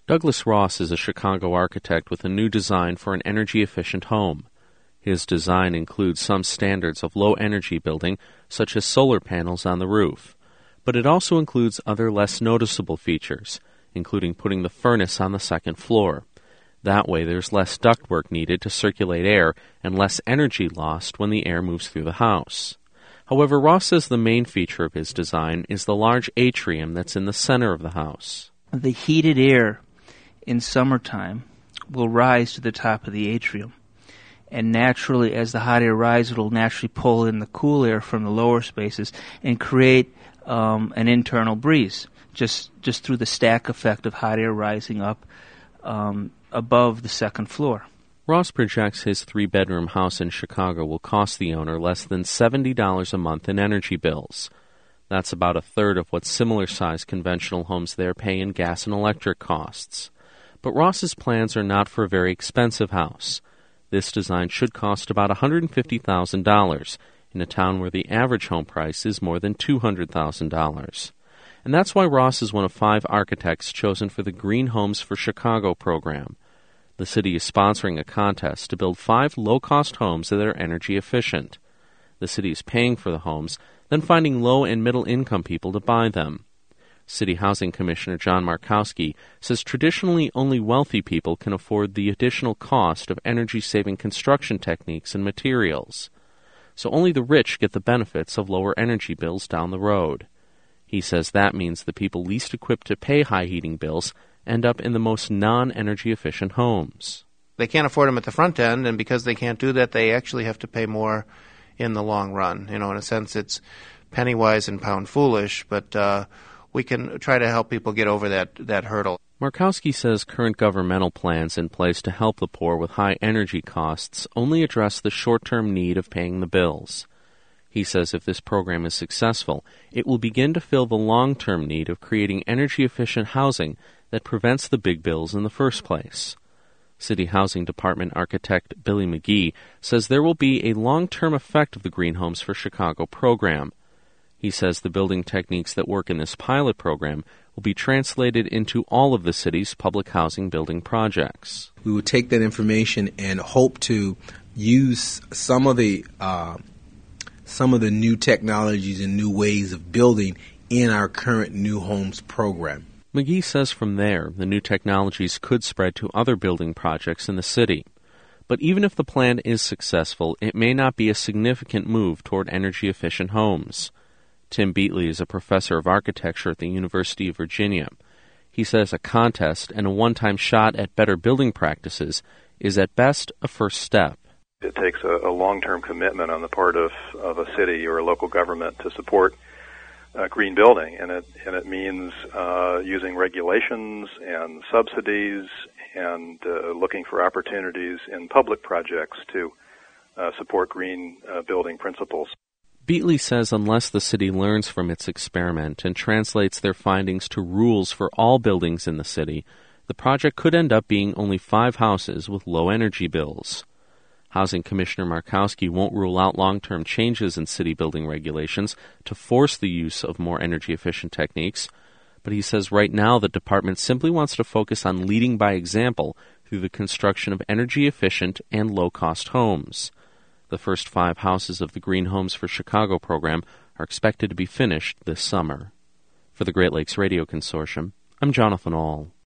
Douglas Ross is a Chicago architect with a new design for an energy-efficient home. His design includes some standards of low-energy building, such as solar panels on the roof. But it also includes other less noticeable features, including putting the furnace on the second floor. That way there's less ductwork needed to circulate air and less energy lost when the air moves through the house. However, Ross says the main feature of his design is the large atrium that's in the center of the house. The heated air in summertime will rise to the top of the atrium. And naturally, as the hot air rises, it will naturally pull in the cool air from the lower spaces and create an internal breeze, just through the stack effect of hot air rising up above the second floor. Ross projects his 3-bedroom house in Chicago will cost the owner less than $70 a month in energy bills. That's about a third of what similar-sized conventional homes there pay in gas and electric costs. But Ross's plans are not for a very expensive house. This design should cost about $150,000 in a town where the average home price is more than $200,000. And that's why Ross is one of 5 architects chosen for the Green Homes for Chicago program. The city is sponsoring a contest to build 5 low-cost homes that are energy efficient. The city is paying for the homes, then finding low- and middle-income people to buy them. City Housing Commissioner John Markowski says traditionally only wealthy people can afford the additional cost of energy-saving construction techniques and materials. So only the rich get the benefits of lower energy bills down the road. He says that means the people least equipped to pay high heating bills end up in the most non-energy efficient homes. They can't afford them at the front end, and because they can't do that, they actually have to pay more in the long run. In a sense, it's penny wise and pound foolish, but we can try to help people get over that hurdle. Markowski says current governmental plans in place to help the poor with high energy costs only address the short-term need of paying the bills. He says if this program is successful, it will begin to fill the long-term need of creating energy-efficient housing that prevents the big bills in the first place. City Housing Department architect Billy McGee says there will be a long-term effect of the Green Homes for Chicago program. He says the building techniques that work in this pilot program will be translated into all of the city's public housing building projects. We will take that information and hope to use some of the new technologies and new ways of building in our current New Homes program. McGee says from there, the new technologies could spread to other building projects in the city. But even if the plan is successful, it may not be a significant move toward energy-efficient homes. Tim Beatley is a professor of architecture at the University of Virginia. He says a contest and a one-time shot at better building practices is at best a first step. It takes a long-term commitment on the part of a city or a local government to support green building, and it means using regulations and subsidies and looking for opportunities in public projects to support green building principles. Beatley says unless the city learns from its experiment and translates their findings to rules for all buildings in the city, the project could end up being only 5 houses with low energy bills. Housing Commissioner Markowski won't rule out long-term changes in city building regulations to force the use of more energy-efficient techniques, but he says right now the department simply wants to focus on leading by example through the construction of energy-efficient and low-cost homes. The first 5 houses of the Green Homes for Chicago program are expected to be finished this summer. For the Great Lakes Radio Consortium, I'm Jonathan Ahl.